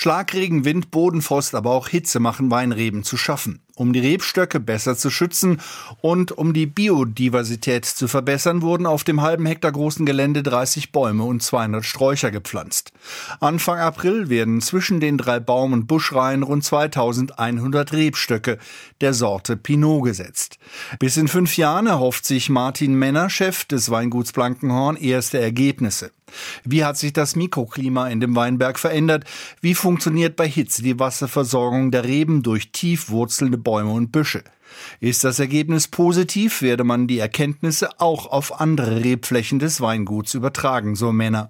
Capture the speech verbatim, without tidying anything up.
Schlagregen, Wind, Bodenfrost, aber auch Hitze machen Weinreben zu schaffen. Um die Rebstöcke besser zu schützen und um die Biodiversität zu verbessern, wurden auf dem halben Hektar großen Gelände dreißig Bäume und zweihundert Sträucher gepflanzt. Anfang April werden zwischen den drei Baum- und Buschreihen rund zweitausendeinhundert Rebstöcke der Sorte Pinot gesetzt. Bis in fünf Jahren erhofft sich Martin Menner, Chef des Weinguts Blankenhorn, erste Ergebnisse. Wie hat sich das Mikroklima in dem Weinberg verändert? Wie funktioniert bei Hitze die Wasserversorgung der Reben durch tief wurzelnde Bäume und Büsche? Ist das Ergebnis positiv, werde man die Erkenntnisse auch auf andere Rebflächen des Weinguts übertragen, so Menner.